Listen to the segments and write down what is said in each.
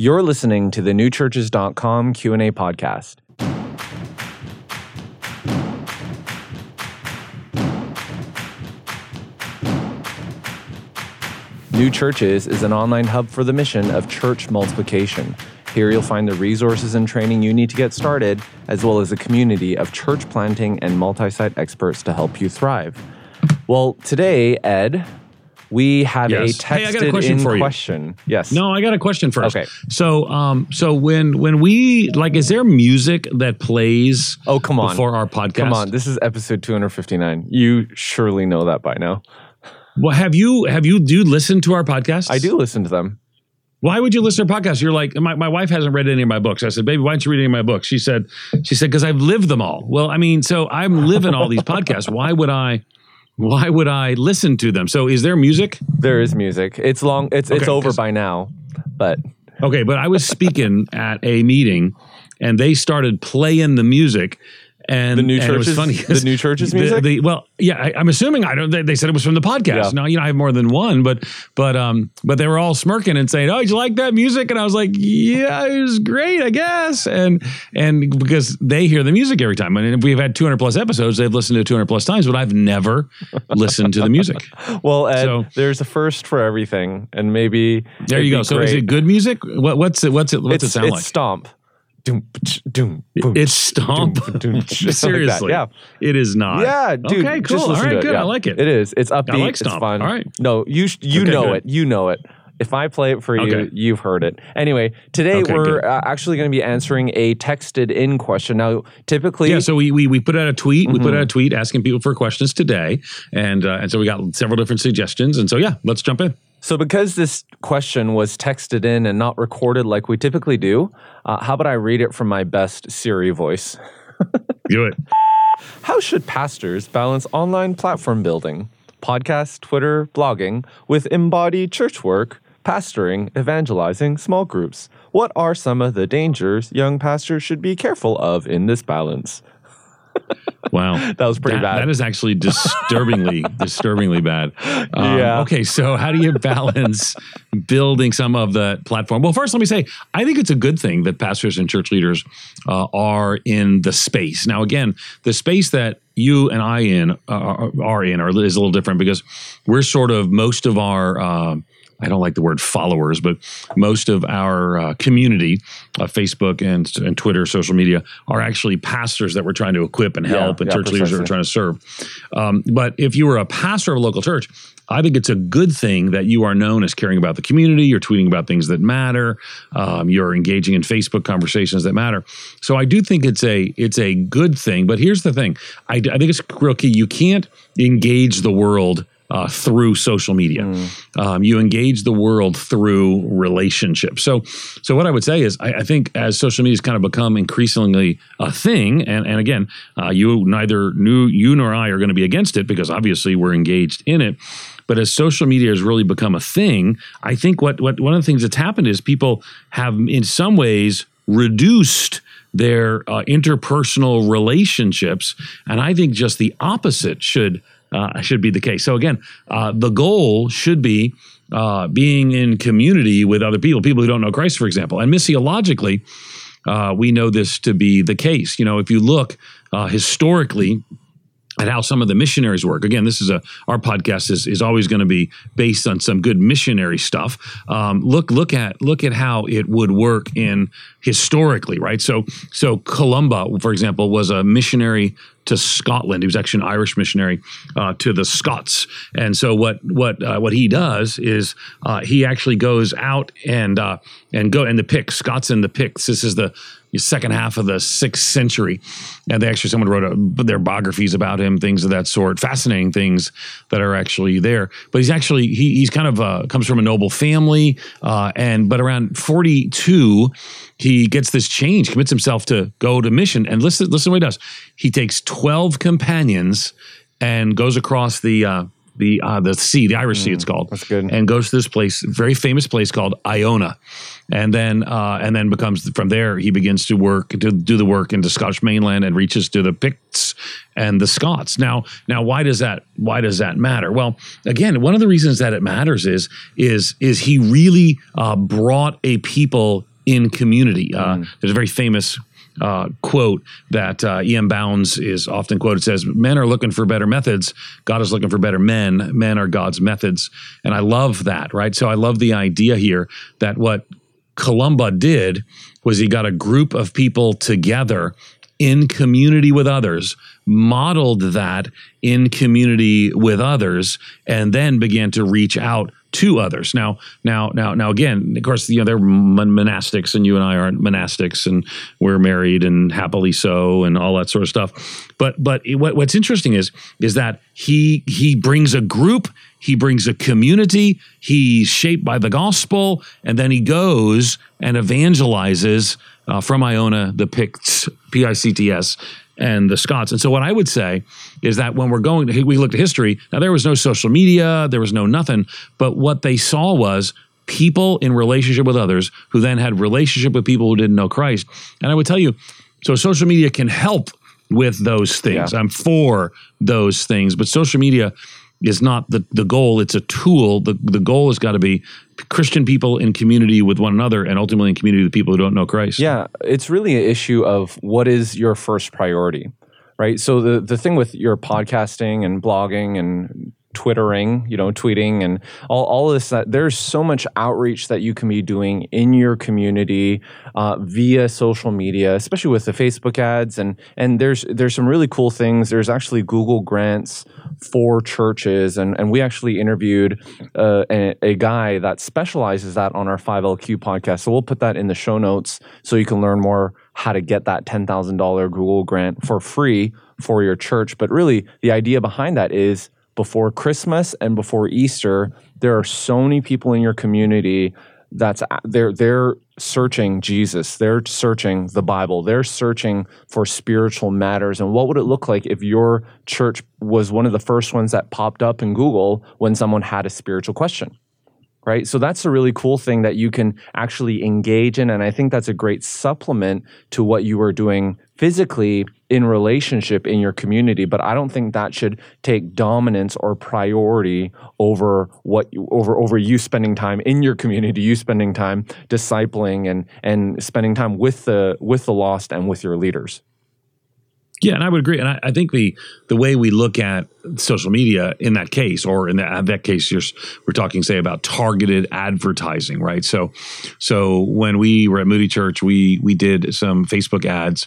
You're listening to the newchurches.com Q&A podcast. New Churches is an online hub for the mission of church multiplication. Here you'll find the resources and training you need to get started, as well as a community of church planting and multi-site experts to help you thrive. Well, today, Ed, we have a texted-in question. Yes. No, I got a question first. Okay. So when we, like, is there music that plays before our podcast? Come on, this is episode 259. You surely know that by now. Well, do you listen to our podcast? I do listen to them. Why would you listen to podcasts? You're like, my wife hasn't read any of my books. I said, baby, why don't you read any of my books? She said, because I've lived them all. Well, I mean, so I'm living all these podcasts. Why would I listen to them? So is there music? There is music. It's long. It's over by now, but. Okay, but I was speaking at a meeting and they started playing the music. And the New Churches, it was funny. The New Churches music? I'm assuming they said it was from the podcast. Yeah. Now, I have more than one, but they were all smirking and saying, "Oh, did you like that music?" And I was like, "Yeah, it was great, I guess." And because they hear the music every time. And we've had 200 plus episodes, they've listened to it 200 plus times, but I've never listened to the music. Well, Ed, there's a first for everything, and maybe there you go. So is it good music? What's it sound like? It's Stomp. Doom, boom, it's Stomp. Seriously, like yeah, it is not. Yeah, dude. Okay, cool. All right, good. Yeah. I like it. It is. It's upbeat. I like Stomp. It's fun. All right. No, you know it. You know it. If I play it for you, you've heard it. Anyway, today we're actually going to be answering a texted-in question. Now, typically, so we put out a tweet. Mm-hmm. We put out a tweet asking people for questions today, and so we got several different suggestions. And so let's jump in. So because this question was texted in and not recorded like we typically do, how about I read it from my best Siri voice? Do it. How should pastors balance online platform building, podcasts, Twitter, blogging, with embodied church work, pastoring, evangelizing, small groups? What are some of the dangers young pastors should be careful of in this balance? Wow. That was pretty bad. That is actually disturbingly bad. Okay, so how do you balance building some of the platform? Well, first, let me say, I think it's a good thing that pastors and church leaders are in the space. Now, again, the space that you and I is a little different because we're sort of most of our I don't like the word followers, but most of our community, Facebook and Twitter, social media, are actually pastors that we're trying to equip and help and church leaders that we're trying to serve. But if you were a pastor of a local church, I think it's a good thing that you are known as caring about the community. You're tweeting about things that matter. You're engaging in Facebook conversations that matter. So I do think it's a good thing. But here's the thing. I think it's real key. You can't engage the world through social media. You engage the world through relationships. So what I would say is I think as social media has kind of become increasingly a thing, and again, you nor I are going to be against it because obviously we're engaged in it. But as social media has really become a thing, I think what one of the things that's happened is people have in some ways reduced their interpersonal relationships, and I think just the opposite should be the case. So again, the goal should be being in community with other people who don't know Christ, for example. And missiologically, we know this to be the case. You know, if you look historically at how some of the missionaries work. Again, this is our podcast is always going to be based on some good missionary stuff. Look at how it would work in historically, right? So Columba, for example, was a missionary to Scotland. He was actually an Irish missionary to the Scots. And so what he does is he actually goes out and the Picts, Scots and the Picts. This is the second half of the 6th century. And someone wrote their biographies about him, things of that sort, fascinating things that are actually there. But he's kind of comes from a noble family. But around 42, he gets this change, commits himself to go to mission. And listen to what he does. He takes 12 companions and goes across the sea, the Irish Sea it's called. That's good. And goes to this place, very famous place called Iona. And then becomes, from there, he begins to do the work into Scottish mainland and reaches to the Picts and the Scots. Now, why does that matter? Well, again, one of the reasons that it matters is he really brought a people in community. There's a very famous quote that E.M. Bounds is often quoted. It says, men are looking for better methods. God is looking for better men. Men are God's methods. And I love that, right? So I love the idea here that what Columba did was he got a group of people together in community with others, modeled that in community with others, and then began to reach out to others. Now, again, of course, they're monastics, and you and I aren't monastics, and we're married and happily so, and all that sort of stuff. But what's interesting is that he brings a group, he brings a community, he's shaped by the gospel, and then he goes and evangelizes from Iona, the Picts, P-I-C-T-S, and the Scots. And so what I would say is that when we looked at history, now there was no social media, there was no nothing, but what they saw was people in relationship with others who then had relationship with people who didn't know Christ. And I would tell you, so social media can help with those things. Yeah. I'm for those things, but social media is not the goal. It's a tool. The goal has got to be Christian people in community with one another, and ultimately in community with people who don't know Christ. Yeah, it's really an issue of what is your first priority, right? So the thing with your podcasting and blogging and Twittering, tweeting and all of this, that there's so much outreach that you can be doing in your community via social media, especially with the Facebook ads. And there's some really cool things. There's actually Google grants for churches. And we actually interviewed a guy that specializes that on our 5LQ podcast. So we'll put that in the show notes so you can learn more how to get that $10,000 Google grant for free for your church. But really, the idea behind that is before Christmas and before Easter, there are so many people in your community they're searching Jesus, they're searching the Bible, they're searching for spiritual matters. And what would it look like if your church was one of the first ones that popped up in Google when someone had a spiritual question? Right? So that's a really cool thing that you can actually engage in. And I think that's a great supplement to what you are doing physically in relationship in your community. But I don't think that should take dominance or priority over over you spending time in your community, you spending time discipling and spending time with the lost and with your leaders. Yeah, and I would agree. And I think the way we look at social media in that case, or in that case, we're talking, say, about targeted advertising, right? So when we were at Moody Church, we did some Facebook ads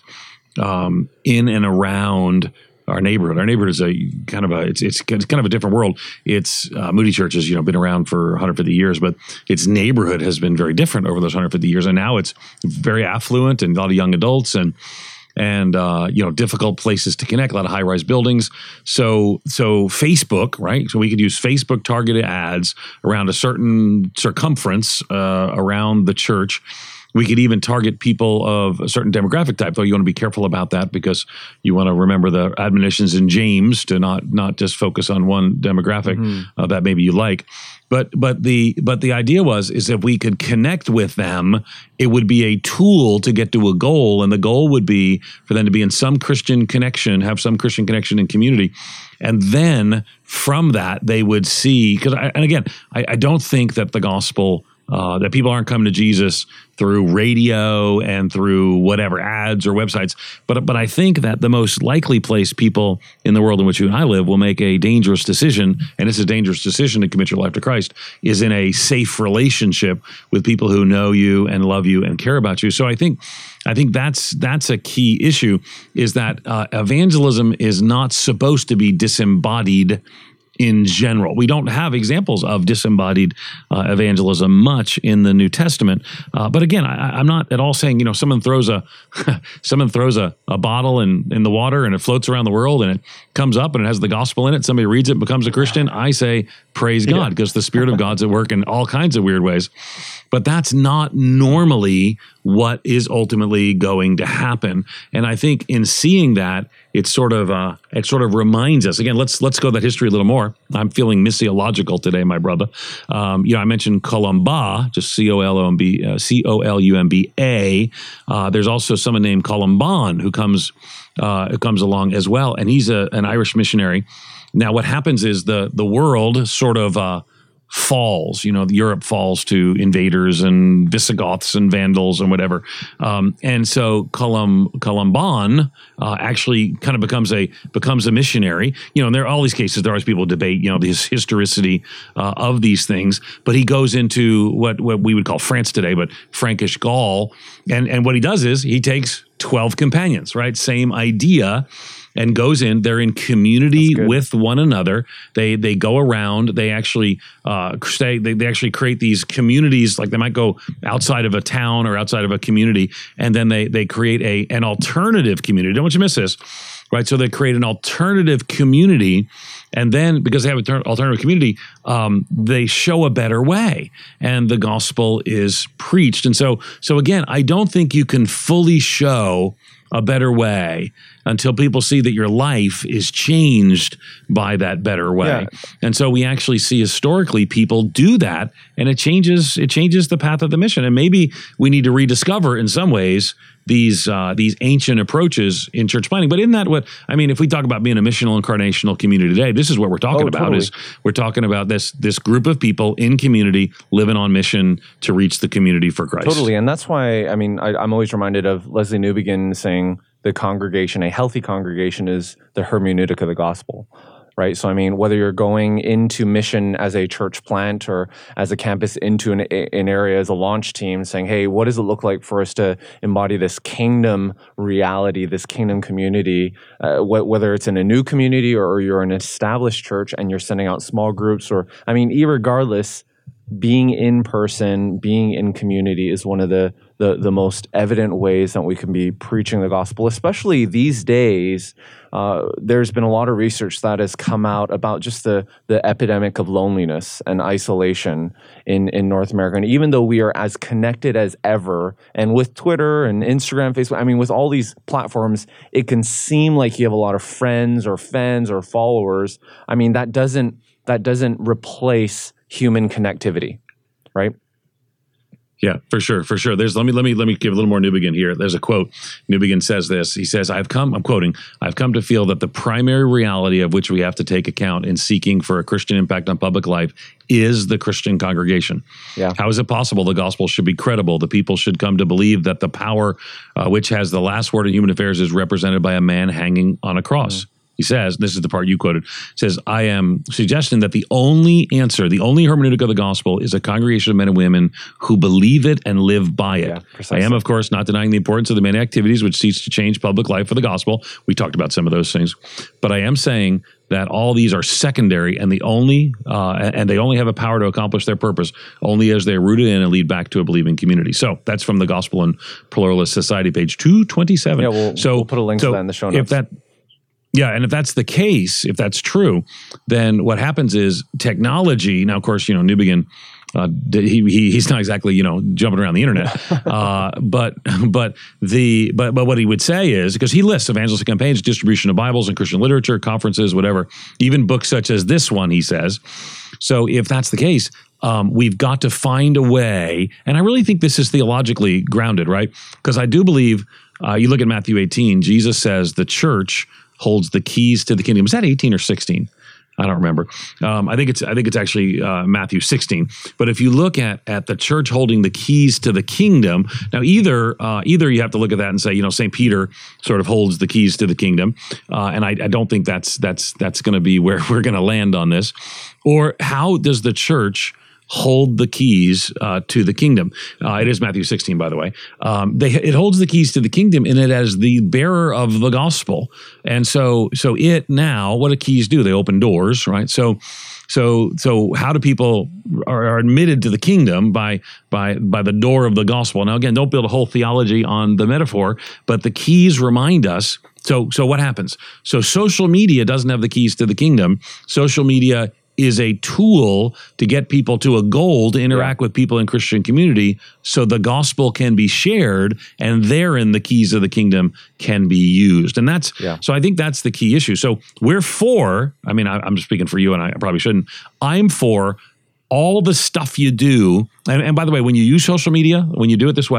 in and around our neighborhood. Our neighborhood is it's kind of a different world. It's Moody Church has been around for 150 years, but its neighborhood has been very different over those 150 years, and now it's very affluent and a lot of young adults and difficult places to connect, a lot of high-rise buildings. So Facebook, right? So we could use Facebook targeted ads around a certain circumference around the church. We could even target people of a certain demographic type, though you want to be careful about that because you want to remember the admonitions in James to not just focus on one demographic that maybe you like. But the idea is if we could connect with them, it would be a tool to get to a goal, and the goal would be for them to be in some Christian connection, have some Christian connection in community, and then from that they would see. Because I don't think that the gospel. That people aren't coming to Jesus through radio and through whatever ads or websites. But I think that the most likely place people in the world in which you and I live will make a dangerous decision, and it's a dangerous decision to commit your life to Christ, is in a safe relationship with people who know you and love you and care about you. So I think that's a key issue, is that evangelism is not supposed to be disembodied in general. We don't have examples of disembodied evangelism much in the New Testament. But again, I'm not at all saying, someone throws a bottle in the water and it floats around the world and it comes up and it has the gospel in it. Somebody reads it, becomes a Christian. I say, praise God, because the Spirit of God's at work in all kinds of weird ways. But that's not normally what is ultimately going to happen. And I think in seeing that, it sort of reminds us. Again, let's go that history a little more. I'm feeling missiological today, my brother. I mentioned Columba, just Columba. There's also someone named Columban who comes along as well, and he's an Irish missionary. Now, what happens is the world sort of falls. Europe falls to invaders and Visigoths and Vandals and whatever. And so Columban actually kind of becomes a missionary. And there are all these cases. There are always people debate, the historicity of these things. But he goes into what we would call France today, but Frankish Gaul. And what he does is he takes 12 companions, right? Same idea. And goes in. They're in community with one another. They go around. They actually they actually create these communities. Like they might go outside of a town or outside of a community, and then they create an alternative community. Don't want you to miss this, right? So they create an alternative community, and then because they have an alternative community, they show a better way, and the gospel is preached. And so again, I don't think you can fully show a better way until people see that your life is changed by that better way. Yeah. And so we actually see historically people do that, and it changes the path of the mission. And maybe we need to rediscover in some ways these ancient approaches in church planting. But isn't that if we talk about being a missional incarnational community today, this is what we're talking about. Totally. Is we're talking about this group of people in community living on mission to reach the community for Christ. Totally. And that's why, I'm always reminded of Leslie Newbegin saying the congregation, a healthy congregation is the hermeneutic of the gospel. Right. So, whether you're going into mission as a church plant or as a campus into an area as a launch team saying, hey, what does it look like for us to embody this kingdom reality, this kingdom community, whether it's in a new community or you're an established church and you're sending out small groups or, irregardless, being in person, being in community is one of the most evident ways that we can be preaching the gospel, especially these days. There's been a lot of research that has come out about just the epidemic of loneliness and isolation in North America. And even though we are as connected as ever, and with Twitter and Instagram, Facebook, with all these platforms, it can seem like you have a lot of friends or fans or followers. That doesn't replace human connectivity, right? Yeah, for sure. Let me give a little more Newbegin here. There's a quote. Newbegin says this. He says, I'm quoting, "I've come to feel that the primary reality of which we have to take account in seeking for a Christian impact on public life is the Christian congregation. Yeah. How is it possible the gospel should be credible? The people should come to believe that the power which has the last word in human affairs is represented by a man hanging on a cross." Mm-hmm. He says, this is the part you quoted, says, "I am suggesting that the only answer, the only hermeneutic of the gospel is a congregation of men and women who believe it and live by it. I am, of course, not denying the importance of the many activities which seek to change public life for the gospel." We talked about some of those things. "But I am saying that all these are secondary and they only have a power to accomplish their purpose only as they're rooted in and lead back to a believing community." So that's from the Gospel and Pluralist Society, page 227. Yeah, we'll put a link to that in the show notes. And if that's the case, if that's true, then what happens is technology. Now, of course, Newbegin, he's not exactly jumping around the internet, but what he would say is, because he lists evangelistic campaigns, distribution of Bibles and Christian literature, conferences, whatever, even books such as this one, he says. So if that's the case, we've got to find a way, and I really think this is theologically grounded, right? Because I do believe, you look at Matthew 18, Jesus says the church holds the keys to the kingdom. Is that 18 or 16? I don't remember. I think it's actually Matthew 16. But if you look at the church holding the keys to the kingdom, now either you have to look at that and say, St. Peter sort of holds the keys to the kingdom, and I don't think that's going to be where we're going to land on this. Or how does the church hold the keys to the kingdom? It is Matthew 16, by the way. It holds the keys to the kingdom in it as the bearer of the gospel. And so it now, what do keys do? They open doors, right? So how do people are admitted to the kingdom by the door of the gospel? Now, again, don't build a whole theology on the metaphor, but the keys remind us. So what happens? So social media doesn't have the keys to the kingdom. Social media is a tool to get people to a goal to interact with people in Christian community so the gospel can be shared and therein the keys of the kingdom can be used. And so I think that's the key issue. So we're for, I'm speaking for you and I probably shouldn't, I'm for all the stuff you do. And by the way, when you use social media, when you do it this way,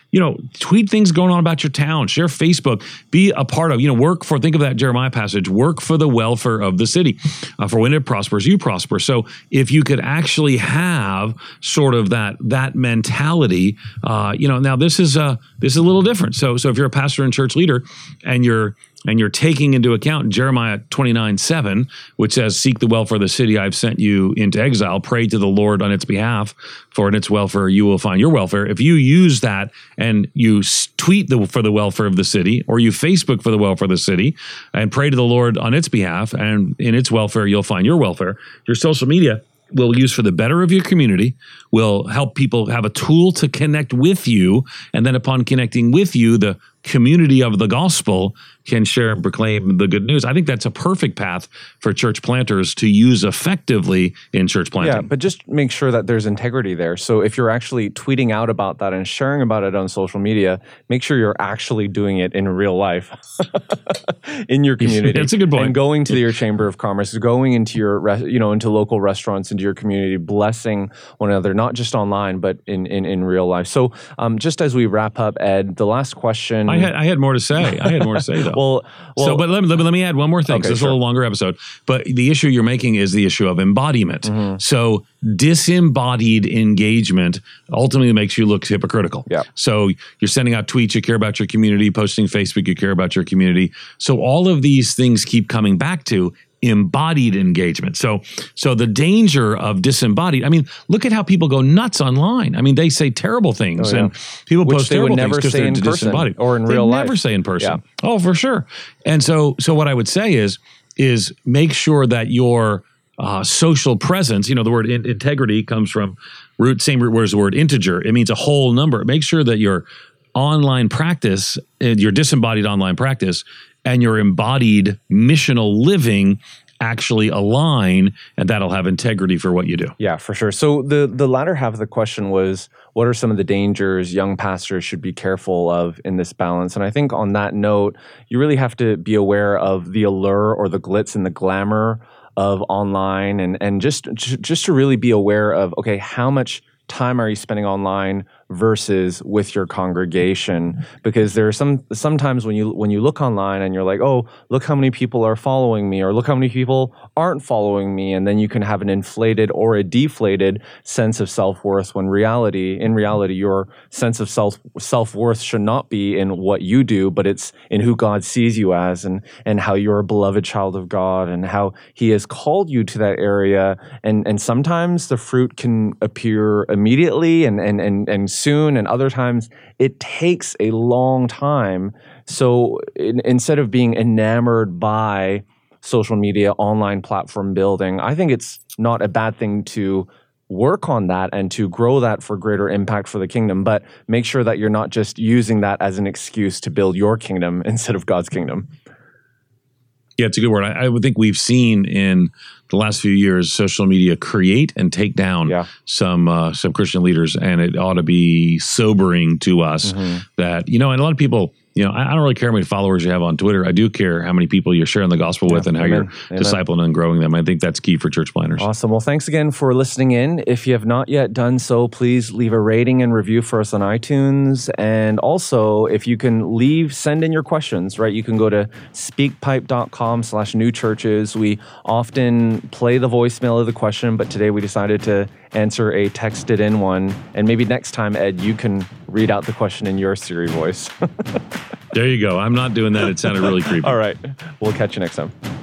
tweet things going on about your town, share Facebook, be a part of, think of that Jeremiah passage, work for the welfare of the city. For when it prospers, you prosper. So if you could actually have sort of that mentality, now this is a little different. So if you're a pastor and church leader and you're taking into account Jeremiah 29:7, which says, "Seek the welfare of the city I've sent you into exile. Pray to the Lord on its behalf, for in its welfare you will find your welfare." If you use that and you tweet for the welfare of the city, or you Facebook for the welfare of the city, and pray to the Lord on its behalf, and in its welfare you'll find your welfare, your social media will use for the better of your community, will help people have a tool to connect with you, and then upon connecting with you, the community of the gospel can share and proclaim the good news. I think that's a perfect path for church planters to use effectively in church planting. Yeah, but just make sure that there's integrity there. So if you're actually tweeting out about that and sharing about it on social media, make sure you're actually doing it in real life in your community. That's a good point. And going to your chamber of commerce, going into your into local restaurants, into your community, blessing one another, not just online, but in real life. So just as we wrap up, Ed, the last question. I had more to say. Though. But let me add one more thing. Okay, this is a little longer episode. But the issue you're making is the issue of embodiment. Mm-hmm. So disembodied engagement ultimately makes you look hypocritical. Yeah. So you're sending out tweets, you care about your community, posting Facebook, you care about your community. So all of these things keep coming back to embodied engagement. So the danger of disembodied, look at how people go nuts online. They say terrible things and people post terrible things because they're disembodied. Or in real life. Never say in person. Yeah. Oh, for sure. And so what I would say is make sure that your social presence, the word integrity comes from same root word as the word integer. It means a whole number. Make sure that your online practice, your disembodied online practice, and your embodied missional living actually align, and that'll have integrity for what you do. Yeah, for sure. So the latter half of the question was, what are some of the dangers young pastors should be careful of in this balance? And I think on that note, you really have to be aware of the allure or the glitz and the glamour of online, and just to really be aware of, okay, how much time are you spending online versus with your congregation? Because there are sometimes when you look online and you're like, oh, look how many people are following me, or look how many people aren't following me, and then you can have an inflated or a deflated sense of self-worth, when in reality your sense of self-worth should not be in what you do, but it's in who God sees you as, and how you're a beloved child of God, and how He has called you to that area. And sometimes the fruit can appear immediately and soon, and other times it takes a long time. So instead of being enamored by social media, online platform building, I think it's not a bad thing to work on that and to grow that for greater impact for the kingdom, but make sure that you're not just using that as an excuse to build your kingdom instead of God's kingdom. Yeah, it's a good word. I would think we've seen in the last few years social media create and take down some Christian leaders, and it ought to be sobering to us that, and a lot of people, I don't really care how many followers you have on Twitter. I do care how many people you're sharing the gospel with and how you're discipling and growing them. I think that's key for church planners. Awesome. Well, thanks again for listening in. If you have not yet done so, please leave a rating and review for us on iTunes. And also, if you can send in your questions, right? You can go to speakpipe.com/newchurches. We often play the voicemail of the question, but today we decided to answer a texted in one. And maybe next time, Ed, you can read out the question in your Siri voice. There you go. I'm not doing that. It sounded really creepy. All right. We'll catch you next time.